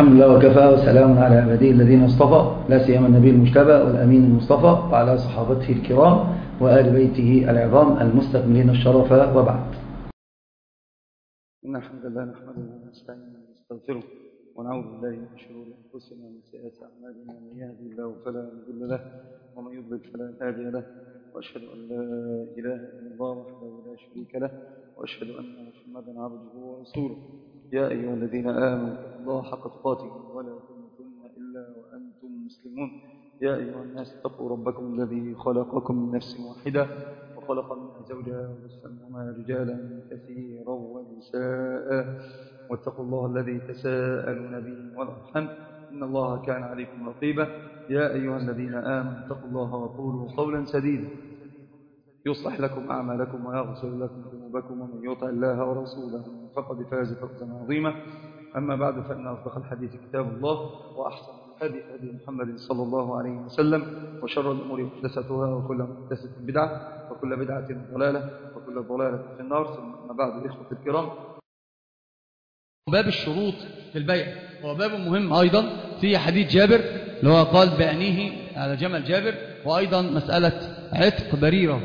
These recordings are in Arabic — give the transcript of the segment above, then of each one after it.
الحمد لله وكفى، وسلام على عباده الذين اصطفى، لا سيما النبي المجتبى والأمين المصطفى وعلى صحابته الكرام وآل بيته العظام المستكملين الشرف، وبعد. إن الحمد لله نحمده ونستعينه ونستغفره ونعوذ بالله من شرور أنفسنا ومن سيئات أعمالنا، من يهدي الله فلا مضل له ومن يضلل فلا هادي له، وأشهد أن لا إله إلا الله وحده لا شريك له، وأشهد أن محمدا عبده ورسوله. يا أيها الذين آمنوا اتقوا الله حق تقاته ولا تموتن إلا وأنتم مسلمون. يا أيها الناس اتقوا ربكم الذي خلقكم من نفس واحدة وخلق منها زوجها وبث منهما رجالا كثيرا ونساء، واتقوا الله الذي تساءلون به والأرحام إن الله كان عليكم رقيبا. يا أيها الذين آمنوا اتقوا الله وقولوا قولا سديدا يصلح لكم أعمالكم ويغفر لكم ذنوبكم، ومن يطع الله ورسوله فقد فاز فوزا عظيما. أما بعد، فإن أصدق الحديث كتاب الله، وأحسن الهدي هدي محمد صلى الله عليه وسلم، وشر الأمور محدثاتها، وكل محدثة بدعة، وكل بدعة ضلالة، وكل ضلالة في النار. ثم بعد، إخوة الكرام، باب الشروط في البيع هو باب مهم أيضا في حديث جابر اللي هو قال بأنيه على جمل جابر، وأيضا مسألة عتق بريرة.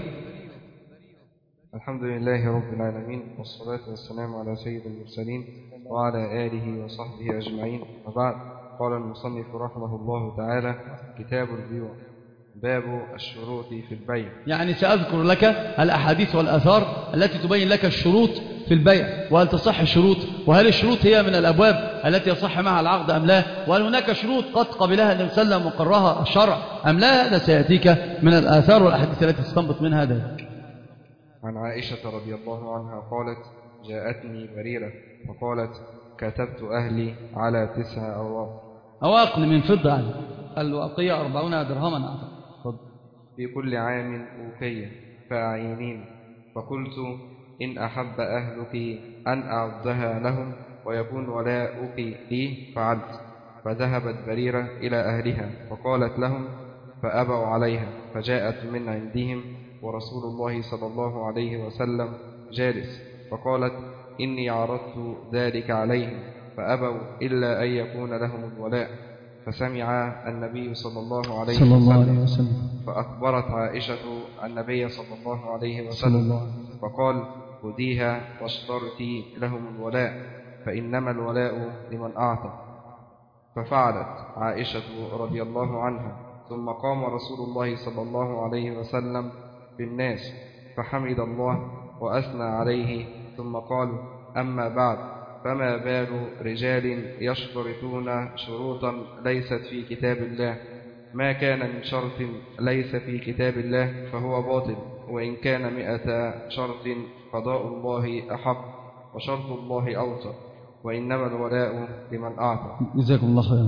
الحمد لله رب العالمين، والصلاة والسلام على سيد المرسلين وعلى آله وصحبه أجمعين، وبعد. قال المصنف رحمه الله تعالى: كتاب البيوع، باب الشروط في البيع. يعني سأذكر لك الأحاديث والآثار التي تبين لك الشروط في البيع، وهل تصح الشروط، وهل الشروط هي من الأبواب التي يصح معها العقد أم لا، وهل هناك شروط قد قبلها النبي صلى الله عليه وسلم وقرها الشرع أم لا. هذا سيأتيك من الآثار والأحاديث التي تستنبط منها ذلك. عن عائشة رضي الله عنها قالت: جاءتني بريرة فقالت: كتبت أهلي على 9 أواق من فضة، الوقية 40 درهما أعتقد، في كل عام أوكية فأعينين. فقلت: إن أحب أهلك أن أعدها لهم ويكون ولاؤك لي فعلت. فذهبت بريرة إلى أهلها فقالت لهم، فأبوا عليها، فجاءت من عندهم ورسول الله صلى الله عليه وسلم جالس، فقالت: إني عرضت ذلك عليهم فأبوا إلا أن يكون لهم الولاء. فسمع النبي صلى الله عليه وسلم فأخبرت عائشة النبي صلى الله عليه وسلم فقال: خذيها واشترطي لهم الولاء، فإنما الولاء لمن أعطى. ففعلت عائشة رضي الله عنها، ثم قام رسول الله صلى الله عليه وسلم بالناس فحمد الله وأثنى عليه، ثم قال: أما بعد، فما بال رجال يشترطون شروطا ليست في كتاب الله؟ ما كان من شرط ليس في كتاب الله فهو باطل، وإن كان 100 شرط قضاء الله أحق وشرط الله أوثق، وإنما الولاء لمن أعطى. جزاكم الله خيرا.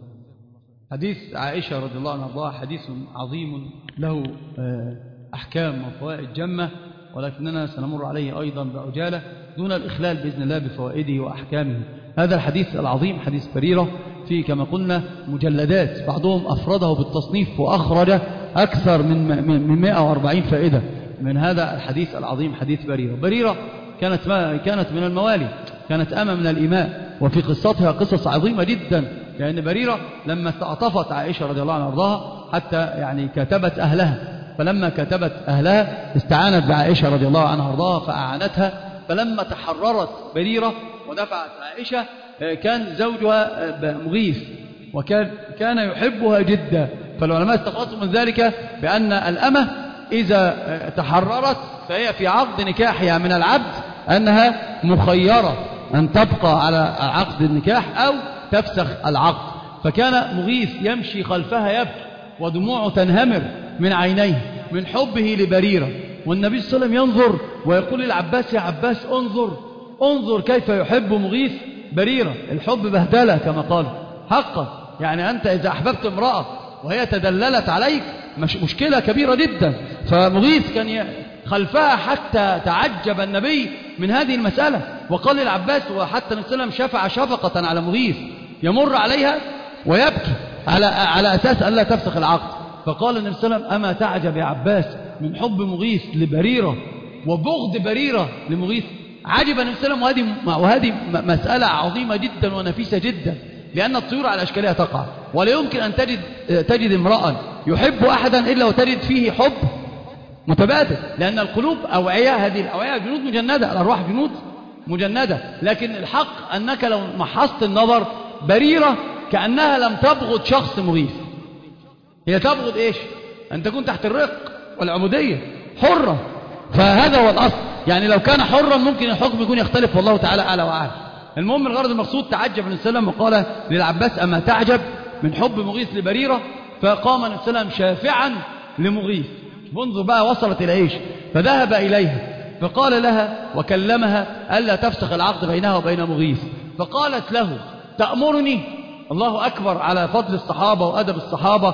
حديث عائشة رضي الله عنها حديث عظيم له أحكام وفوائد جمة، ولكننا سنمر عليه أيضا بعجالة دون الإخلال بإذن الله بفوائده وأحكامه. هذا الحديث العظيم حديث بريرة فيه كما قلنا مجلدات، بعضهم أفرده بالتصنيف وأخرج أكثر من 140 فائدة من هذا الحديث العظيم حديث بريرة. بريرة كانت من الموالي، كانت أمة من الإماء، وفي قصتها قصص عظيمة جدا، لأن بريرة لما استعطفت عائشة رضي الله عنها وارضاها حتى يعني كتبت أهلها، فلما كتبت أهلها استعانت بعائشة رضي الله عنها وارضاها فأعانتها. فلما تحررت بريرة ودفعت عائشة كان زوجها مغيث، وكان يحبها جدا. فالعلماء استخلصوا من ذلك بأن الأمة إذا تحررت فهي في عقد نكاحها من العبد أنها مخيرة أن تبقى على عقد النكاح أو تفسخ العقد. فكان مغيث يمشي خلفها يبكي ودموعه تنهمر من عينيه من حبه لبريرة، والنبي صلى الله عليه وسلم ينظر ويقول للعباس: يا عباس انظر كيف يحب مغيث بريرة. الحب بهدلة كما قال حقا، يعني أنت إذا أحببت امرأة وهي تدللت عليك مشكلة كبيرة جدا. فمغيث كان خلفها حتى تعجب النبي من هذه المسألة، وقال للعباس، وحتى النبي صلى الله عليه وسلم شفع شفقة على مغيث يمر عليها ويبكي على أساس أن لا تفسخ العقد. فقال النبي صلى الله عليه وسلم: أما تعجب يا عباس من حب مغيث لبريرة وبغض بريرة لمغيث؟ عجب النبي صلى الله عليه وسلم. وهذه مسألة عظيمة جدا ونفيسة جدا، لأن الطيور على أشكالها تقع، ولا يمكن أن تجد امرأ يحب أحدا إلا وتجد فيه حب متبادل، لأن القلوب أوعية، هذه الأوعية جنود مجندة، الأرواح جنود مجندة. لكن الحق أنك لو محصت النظر بريرة كأنها لم تبغض شخص مغيث، هي تبغض إيش؟ أن تكون تحت الرق والعبودية حرة، فهذا هو الأصل. يعني لو كان حرا ممكن الحكم يكون يختلف، والله تعالى أعلى وأعلم. المهم الغرض المقصود، تعجب النبي صلى الله عليه وسلم وقال للعباس أما تعجب من حب مغيث لبريرة؟ فقام النبي صلى الله عليه وسلم شافعا لمغيث، منذ بقى وصلت إلى إيش، فذهب إليها فقال لها وكلمها ألا تفسخ العقد بينها وبين مغيث، فقالت له تأمرني؟ الله أكبر على فضل الصحابة وأدب الصحابة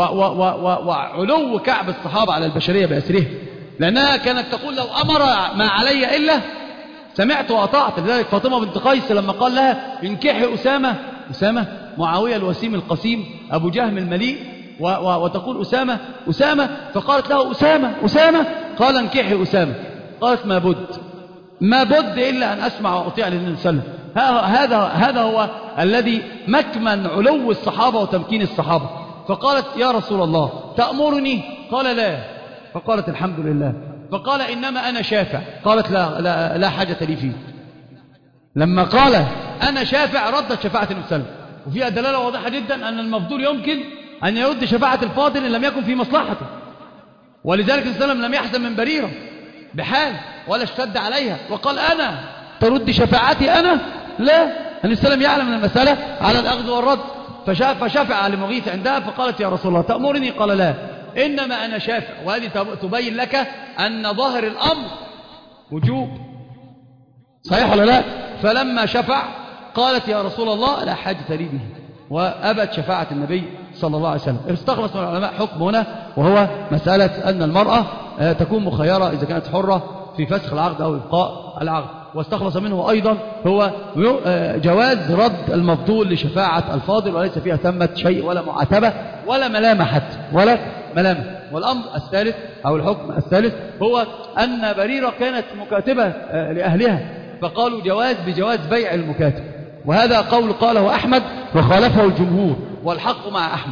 وعلو كعب الصحابة على البشرية بأسره، لأنها كانت تقول لو أمر ما علي إلا سمعت وأطعت. لذلك فاطمة بنت قيس لما قال لها انكحي أسامة معاوية الوسيم القسيم أبو جهم المليء وتقول أسامة، فقالت له أسامة، قال انكحي أسامة. قالت ما بد إلا أن أسمع وأطيع للنبي صلى الله عليه وسلم. هذا هو الذي مكمن علو الصحابة وتمكين الصحابة. فقالت يا رسول الله تأمرني؟ قال لا. فقالت الحمد لله. فقال إنما أنا شافع. قالت لا حاجة لي فيه. لما قال أنا شافع ردت شفاعة النبي صلى الله عليه وسلم، وفيها دلالة واضحة جدا أن المفضول يمكن أن يرد شفاعة الفاضل إن لم يكن في مصلحته. ولذلك النبي صلى الله عليه وسلم لم يحزن من بريرة بحال ولا اشتد عليها وقال أنا ترد شفاعتي أنا؟ لا، النبي صلى الله عليه وسلم يعلم من المسألة على الأخذ والرد. فشفع لمغيث عندها فقالت يا رسول الله تأمرني؟ قال لا، إنما أنا شافع. وهذه تبين لك أن ظاهر الأمر وجوب، صحيح ولا لا؟ فلما شفع قالت يا رسول الله لا حاجة لي به، وأبت شفاعة النبي صلى الله عليه وسلم. استخلص من العلماء حكم هنا، وهو مسألة أن المرأة تكون مخيرة إذا كانت حرة في فسخ العقد أو إبقاء العقد. واستخلص منه أيضا هو جواز رد المفضول لشفاعة الفاضل، وليس فيها ثمة شيء ولا معاتبة ولا ملامة حتى، ولا ملامة. والأمر الثالث أو الحكم الثالث هو أن بريرة كانت مكاتبة لأهلها، فقالوا بجواز بيع المكاتب، وهذا قول قاله أحمد وخالفه الجمهور، والحق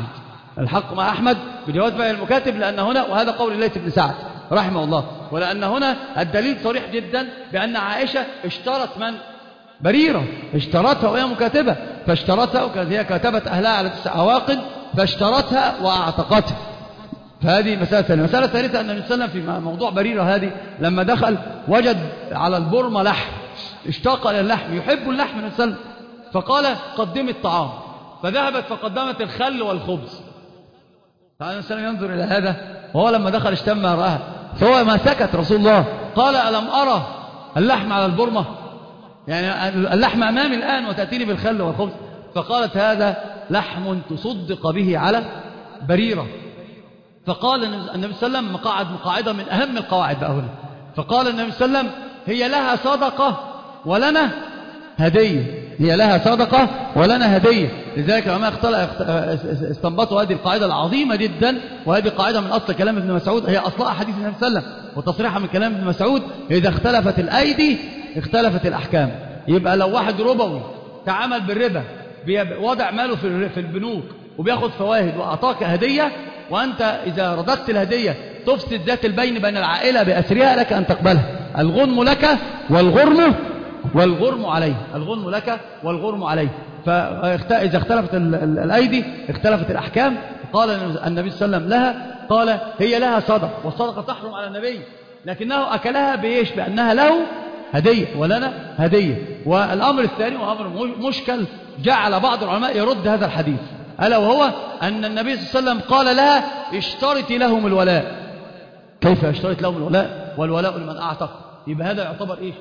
مع أحمد بجواز بيع المكاتب، لأن هنا وهذا قول الليث بن سعد رحمه الله، ولأن هنا الدليل صريح جدا بأن عائشة اشترت من؟ بريرة، اشترتها وهي مكاتبة، فاشترتها وكانت هي كاتبت أهلها على 9 عواقد فاشترتها وأعتقتها. فهذه مسألة ثانية. مسألة ثالثة أن النبي صلى الله عليه وسلم في موضوع بريرة هذه لما دخل وجد على البرمة لحم، اشتاق إلى اللحم، يحب اللحم النبي صلى الله عليه وسلم، فقال قدم الطعام، فذهبت فقدمت الخل والخبز. فالنبي صلى الله عليه وسلم ينظر إلى هذا، وهو لما دخل اشتم رآها، فهو ما سكت رسول الله، قال ألم أرى اللحم على البرمة؟ يعني اللحم أمامي الآن وتأتيني بالخل والخبز. فقالت هذا لحم تصدق به على بريرة. فقال النبي صلى الله عليه وسلم مقاعدة من أهم القواعد بقى هنا، فقال النبي صلى الله عليه وسلم هي لها صدقة ولنا هدية، هي لها صدقة ولنا هدية. لذلك العلماء استنبطوا هذه القاعدة العظيمة جدا، وهذه قاعدة من أصل كلام ابن مسعود، هي أصلها حديث النبي صلى الله عليه وسلم وتصريحها من كلام ابن مسعود، إذا اختلفت الأيدي اختلفت الأحكام. يبقى لو واحد ربوي تعامل بالربا، وضع ماله في البنوك وبياخد فوائد وأعطاك هدية، وأنت إذا رددت الهدية تفسد ذات البين بين العائلة بأسرها، لك أن تقبلها. الغنم لك والغرم عليه، الغنم لك والغرم عليه. فإذا اختلفت الأيدي اختلفت الأحكام. قال النبي صلى الله عليه وسلم لها، قال هي لها صدقة، والصدقة تحرم على النبي، لكنه أكلها بإيش؟ بأنها له هدية ولنا هدية. والأمر الثاني وأمر مشكل جعل بعض العلماء يرد هذا الحديث، ألا وهو أن النبي صلى الله عليه وسلم قال لها اشترطي لهم الولاء. كيف اشترط لهم الولاء والولاء لمن أعتق؟ يبقى هذا يعتبر إيش؟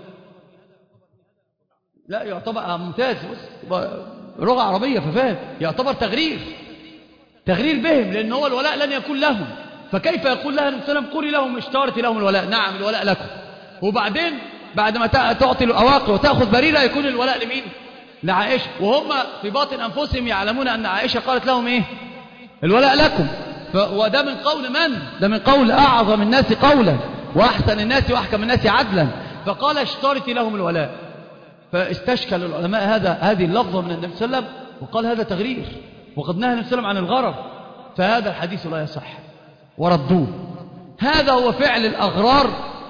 لا يعتبر ممتاز، لغة عربية ففاهم، يعتبر تغرير بهم، لأن هو الولاء لن يكون لهم. فكيف يقول لها النبي صلى الله عليه وسلم قولي لهم اشترطي لهم الولاء؟ نعم الولاء لكم، وبعدين بعد ما تعطي الأواقي وتأخذ بريرة يكون الولاء لمين؟ لعائشة، وهم في باطن أنفسهم يعلمون أن عائشة قالت لهم إيه؟ الولاء لكم. وده من قول من؟ ده من قول أعظم الناس قولا وأحسن الناس وأحكم الناس عدلا، فقال اشترطي لهم الولاء. فاستشكل العلماء هذه اللفظة من النبي صلى الله عليه وسلم، وقال هذا تغرير، وقد نهى النبي صلى الله عليه وسلم عن الغرر، فهذا الحديث لا يصح وردوه. هذا هو فعل الأغرار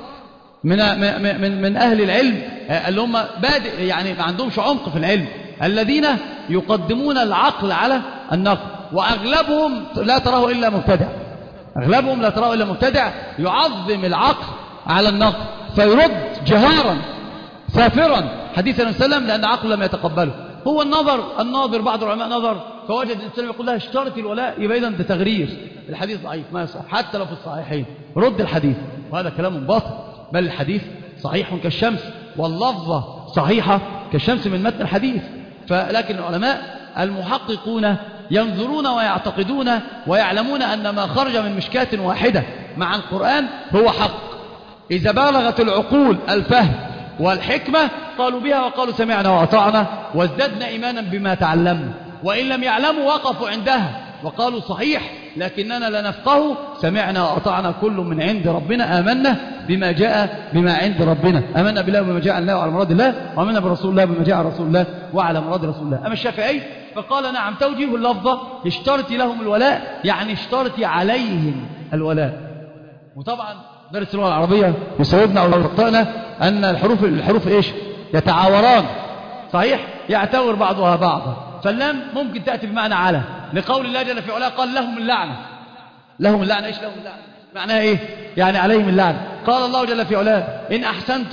من أهل العلم اللي هم بادئ يعني ما عندهمش عمق في العلم، الذين يقدمون العقل على النقل، وأغلبهم لا تراه إلا مبتدع، أغلبهم لا تراه إلا مبتدع يعظم العقل على النقل، فيرد جهارا سافرا حديث النبي صلى الله عليه وسلم لأن عقله لم يتقبله. هو الناظر بعض العلماء نظر فوجد النبي صلى الله عليه وسلم يقول لها اشترط الولاء، يبقى إذن ده تغرير، الحديث ضعيف ما يصح حتى لو في الصحيحين، رد الحديث، وهذا كلام باطل، بل الحديث صحيح كالشمس واللفظة صحيحة كالشمس من متن الحديث. فلكن العلماء المحققون ينظرون ويعتقدون ويعلمون أن ما خرج من مشكاة واحدة مع القرآن هو حق، إذا بلغت العقول الفهم والحكمة قالوا بها وقالوا سمعنا وأطعنا وازددنا إيمانا بما تعلمنا، وإن لم يعلموا وقفوا عندها وقالوا صحيح لكننا لا نفقه، سمعنا وأطعنا كل من عند ربنا، آمنا بما جاء بما عند ربنا، آمنا بالله بما جاء الله وعلى مراد الله، وآمنا برسول الله بما جاء رسول الله وعلى مراد رسول الله. أما الشافعي فقال نعم توجيه اللفظة اشترطي لهم الولاء، يعني اشترطي عليهم الولاء. وطبعا درس اللغة العربية يسعدنا أو يخطئنا أن الحروف إيش يتعاوران، صحيح يعتور بعضها بعضا، فاللام ممكن تأتي بمعنى على، لقول الله جل في علاه قال لهم اللعنة. لهم اللعنة، إيش لهم اللعنة معناها إيه؟ يعني عليهم اللعنة. قال الله جل في علاه إن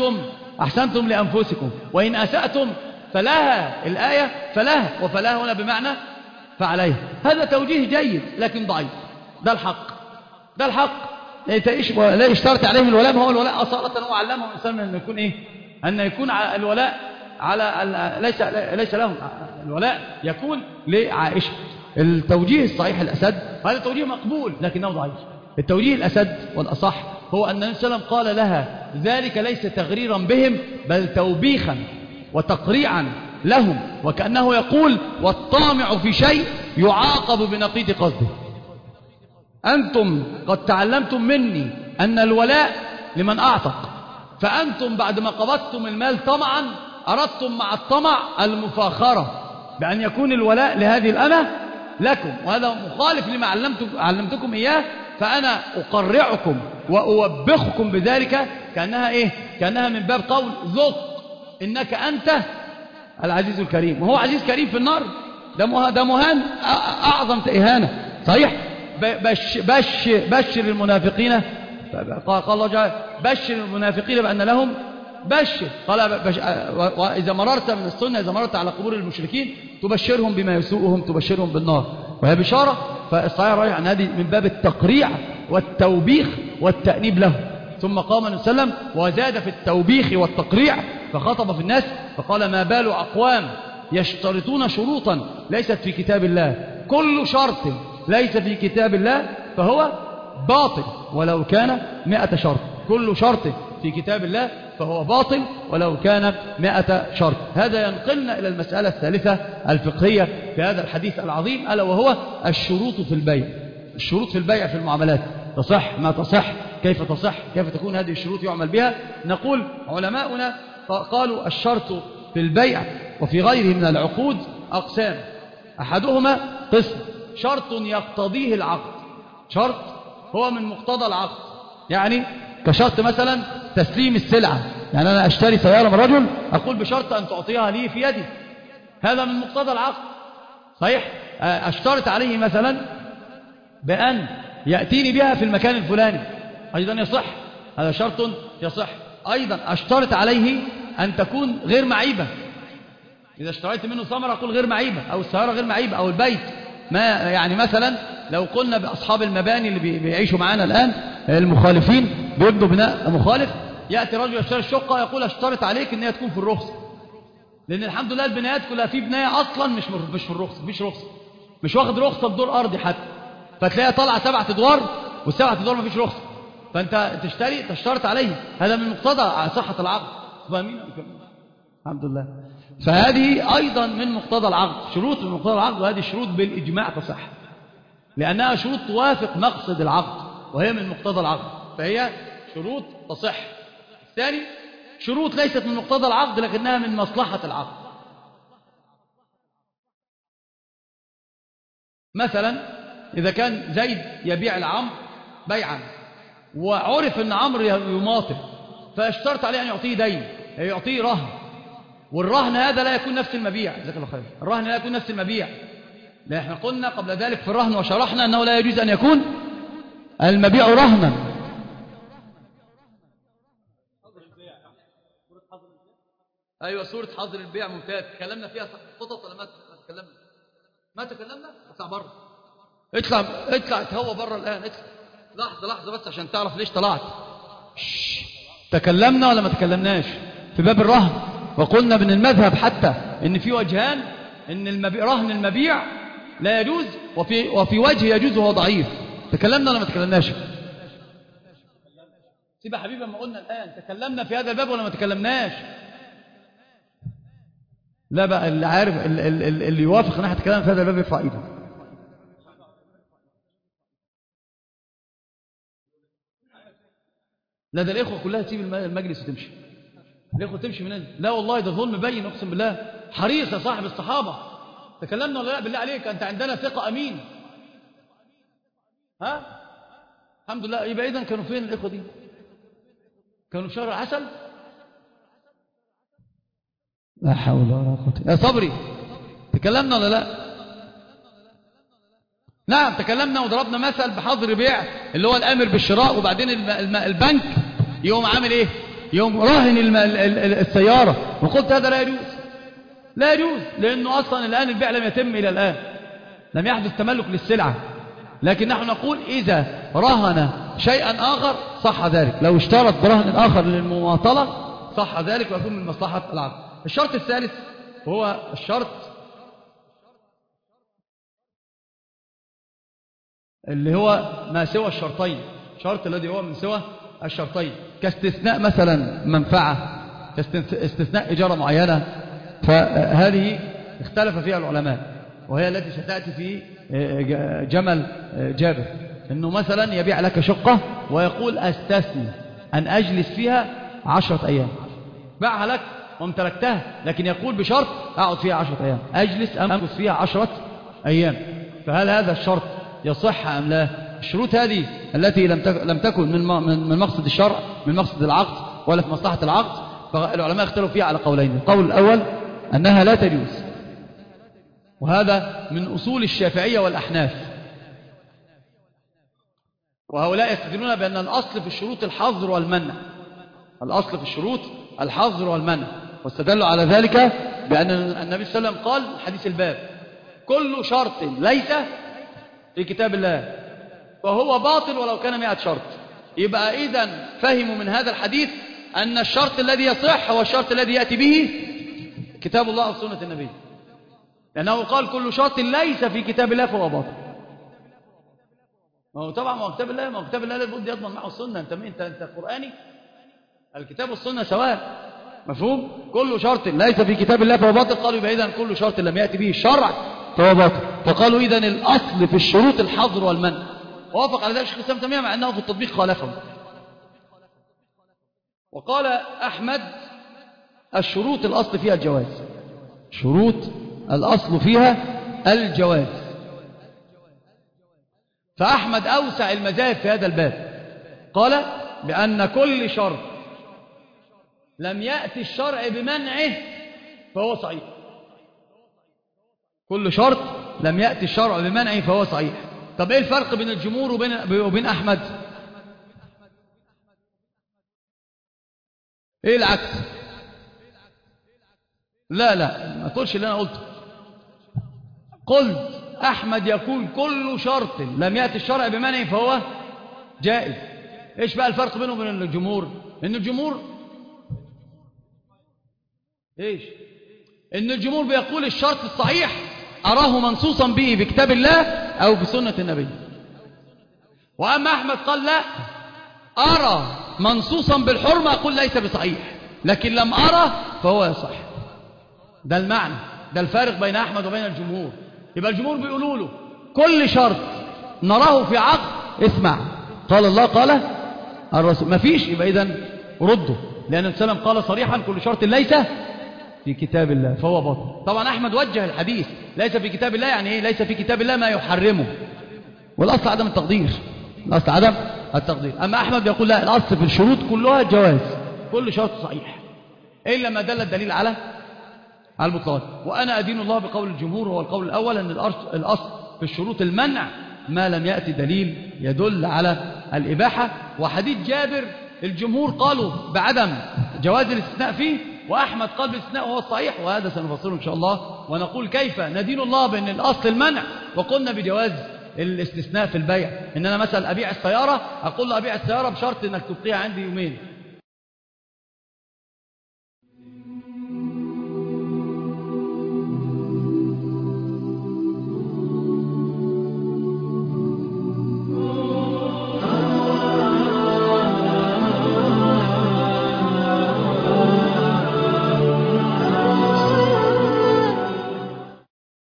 أحسنتم لأنفسكم وإن أسأتم فلها، الآية فلها، وفلها هنا بمعنى فعليها. هذا توجيه جيد لكن ضعيف، ده الحق لا يشترط عليهم الولاء، ما هو الولاء أصالة هو علمه الإنسان أن يكون إيه؟ أن يكون الولاء على ليس لهم، الولاء يكون لعائشة. التوجيه الصحيح الأسد هذا توجيه مقبول لكنه ضعيف. التوجيه الأسد والأصح هو أن النبي صلى الله عليه وسلم قال لها ذلك ليس تغريرا بهم بل توبيخا وتقريعا لهم، وكأنه يقول والطامع في شيء يعاقب بنقيض قصده. أنتم قد تعلمتم مني أن الولاء لمن أعتق، فأنتم بعد ما قبضتم المال طمعا أردتم مع الطمع المفاخرة بأن يكون الولاء لهذه الأمة لكم، وهذا مخالف لما علمتكم إياه، فأنا أقرعكم وأوبخكم بذلك كأنها إيه؟ كأنها من باب قول ذق إنك أنت العزيز الكريم، وهو عزيز كريم في النار، ده مهان أعظم إهانة، صحيح؟ بشر المنافقين، قال الله جل بشر المنافقين بأن لهم بشر، قال وإذا مررت من السنة إذا مررت على قبور المشركين تبشرهم بما يسوءهم تبشرهم بالنار، وهي بشارة. فالصحيح راجع عن هذه من باب التقريع والتوبيخ والتأنيب له. ثم قام النبي صلى الله عليه وسلم وزاد في التوبيخ والتقريع فخطب في الناس فقال ما بال أقوام يشترطون شروطا ليست في كتاب الله، كل شرط ليس في كتاب الله فهو باطل ولو كان 100 شرط، كل شرط في كتاب الله فهو باطل ولو كان 100 شرط. هذا ينقلنا إلى المسألة الثالثة الفقهية في هذا الحديث العظيم، ألا وهو الشروط في البيع. الشروط في البيع في المعاملات تصح ما تصح، كيف تصح، كيف تكون هذه الشروط يعمل بها. نقول علماؤنا قالوا الشرط في البيع وفي غيره من العقود أقسام، أحدهما قسم شرط يقتضيه العقد، شرط هو من مقتضى العقد، يعني كشرط مثلا تسليم السلعة، يعني أنا أشتري سيارة من رجل أقول بشرط أن تعطيها لي في يدي، هذا من مقتضى العقد، صحيح؟ أشترط عليه مثلا بأن يأتيني بها في المكان الفلاني، أيضا يصح، هذا شرط يصح. أيضا أشترط عليه أن تكون غير معيبة، إذا اشتريت منه ثمرة أقول غير معيبة، أو السيارة غير معيبة، أو البيت ما يعني مثلا لو قلنا بأصحاب المباني اللي بيعيشوا معانا الآن المخالفين بيبنوا بناء مخالف، يأتي رجل يشتري الشقة يقول اشترط عليك ان هي تكون في الرخصة، لأن الحمد لله البنايات كلها في بناية أصلا مش في الرخصة، مش واخد رخصة بدور أرضي حتى، فتلاقيها طالعة 7 أدوار وال7 أدوار ما فيش رخصة، فأنت تشترط عليه، هذا من مقتضى صحة العقد. الحمد لله. فهذه أيضا من مقتضى العقد، شروط من مقتضى العقد، وهذه الشروط بالإجماع تصح لأنها شروط توافق مقصد العقد وهي من مقتضى العقد، فهي شروط تصح. الثاني شروط ليست من مقتضى العقد لكنها من مصلحة العقد، مثلا إذا كان زيد يبيع العمر بيعا وعرف أن عمرو يماطل فاشترط عليه أن يعطيه دين، يعطيه رهن، والرهن هذا لا يكون نفس المبيع. جزاك الله خير. الرهن لا يكون نفس المبيع، لا احنا قلنا قبل ذلك في الرهن وشرحنا أنه لا يجوز أن يكون المبيع رهنا. أيوة سورة حظر البيع ممتاز، تكلمنا فيها خطط ولا ما تكلمنا؟ ما تكلمنا؟ اطلع بره، اطلع تهوى بره الآن، اطلع لحظة بس عشان تعرف ليش طلعت. تكلمنا ولا ما تكلمناش في باب الرهن؟ وقلنا من المذهب حتى ان في وجهان، ان رهن المبيع لا يجوز وفي وجه يجوز وهو ضعيف. تكلمنا ولا ما تكلمناش؟ سيبها حبيبي ما قلنا الآن تكلمنا في هذا الباب ولا ما تكلمناش؟ لا بقى اللي عارف اللي يوافق ان احنا نتكلم في هذا الباب يرفع ايده. لا ده الاخوه كلها تسيب المجلس وتمشي، الاخوه تمشي من هنا. لا والله ده ظلم بين، اقسم بالله. حريص يا صاحب الصحابه. تكلمنا ولا لا؟ بالله عليك انت عندنا ثقه امين. ها الحمد لله. يبقى اذا كانوا فين الاخوه دي؟ كانوا في شهر العسل. لا حول ولا قوه. يا صبري تكلمنا ولا لا؟ نعم تكلمنا وضربنا مثل بحظر بيع اللي هو الامر بالشراء، وبعدين البنك يقوم عامل ايه؟ يقوم راهن السياره، وقلت هذا لا يجوز. لا يجوز لانه اصلا الان البيع لم يتم الى الان، لم يحدث تملك للسلعه. لكن نحن نقول اذا رهن شيئا اخر صح ذلك، لو اشترط برهن اخر للمماطله صح ذلك ويكون من مصلحه العقد. الشرط الثالث هو الشرط اللي هو ما سوى الشرطين، شرط الذي هو من سوى الشرطين، كاستثناء مثلا منفعة، كاستثناء إجارة معينة. فهذه اختلف فيها العلماء، وهي التي ستأتي في جمل جابر، أنه مثلا يبيع لك شقة ويقول أستثني أن أجلس فيها 10 أيام. باعها لك وامتلكتها، لكن يقول بشرط أقعد فيها 10 أيام، أجلس أمكث فيها 10 أيام. فهل هذا الشرط يصح أم لا؟ الشروط هذه التي لم تكن من مقصد الشرع، من مقصد العقد ولا في مصلحة العقد، فالعلماء اختلفوا فيها على قولين. القول الأول أنها لا تجوز، وهذا من أصول الشافعية والأحناف، وهؤلاء يستدلون بأن الأصل في الشروط الحظر والمنع. الأصل في الشروط الحظر والمنع، واستدلوا على ذلك بأن النبي صلى الله عليه وسلم قال حديث الباب: كل شرط ليس في كتاب الله فهو باطل ولو كان 100 شرط. يبقى إذن فهموا من هذا الحديث أن الشرط الذي يصح هو الشرط الذي يأتي به كتاب الله وسنة النبي، لأنه قال كل شرط ليس في كتاب الله فهو باطل. ما هو طبعا ما هو كتاب الله، ما هو كتاب الله لابد يضمن معه السنة. أنت قرآني، الكتاب والسنة سواء، مفهوم؟ كل شرط ليس في كتاب الله فهو باطل. قالوا يبقى إذن كل شرط لم يأتي به الشرع فهو باطل. فقالوا إذن الأصل في الشروط الحظر والمنع. ووافق على ذلك الشيخ الإسلام تيمية مع أنه في التطبيق خالفه. وقال أحمد: الشروط الأصل فيها الجواز، شروط الأصل فيها الجواز. فأحمد أوسع المذاهب في هذا الباب، قال بأن كل شرط لم يأتي الشرع بمنعه فهو صحيح. كل شرط لم يأتي الشرع بمنعه فهو صحيح. طب إيه الفرق بين الجمهور وبين أحمد؟ إيه العكس؟ لا ما تقولش اللي أنا قلته. قلت أحمد يقول كل شرط لم يأتي الشرع بمنعه فهو جائز. إيش بقى الفرق بينه وبين الجمهور؟ إن الجمهور إيش؟ إن الجمهور بيقول الشرط الصحيح أراه منصوصا به بكتاب الله أو بسنة النبي. وأما أحمد قال لا، أرى منصوصا بالحرمة أقول ليس بصحيح، لكن لم أرى فهو يصح. ده المعنى، ده الفارق بين أحمد وبين الجمهور. يبقى الجمهور بيقولوا له كل شرط نراه في عقد اسمع قال الله قال الرسول، ما فيش، يبقى إذن رده، لأن النبي صلى الله عليه وسلم قال صريحا كل شرط ليس في كتاب الله فهو باطل. طبعا أحمد وجه الحديث ليس في كتاب الله، يعني إيه ليس في كتاب الله ما يحرمه، والأصل عدم التقدير، الأصل عدم التقدير. أما أحمد يقول لا، الأصل في الشروط كلها جواز، كل شرط صحيح إلا ما دل الدليل على البطلان. وأنا أدين الله بقول الجمهور، هو القول الأول أن الأصل في الشروط المنع ما لم يأتي دليل يدل على الإباحة. وحديث جابر الجمهور قالوا بعدم جواز الاستثناء فيه، وأحمد قال بالاستثناء وهو الصحيح، وهذا سنفصله إن شاء الله ونقول كيف ندين الله بأن الأصل المنع وقلنا بجواز الاستثناء في البيع. إن أنا مثلا أبيع السيارة، أقول له أبيع السيارة بشرط أنك تبقيها عندي يومين،